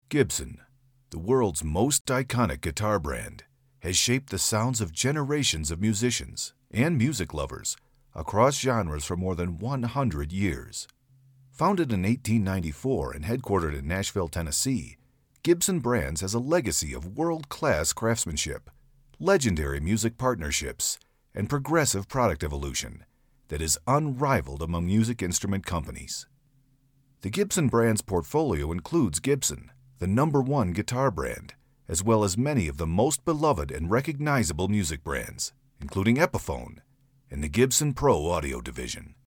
Gibson, the world's most iconic guitar brand, has shaped the sounds of generations of musicians and music lovers across genres for more than 100 years. Founded in 1894 and headquartered in Nashville, Tennessee, Gibson Brands has a legacy of world-class craftsmanship, legendary music partnerships, and progressive product evolution that is unrivaled among music instrument companies. The Gibson Brands portfolio includes Gibson, the #1 guitar brand, as well as many of the most beloved and recognizable music brands, including Epiphone and the Gibson Pro Audio division.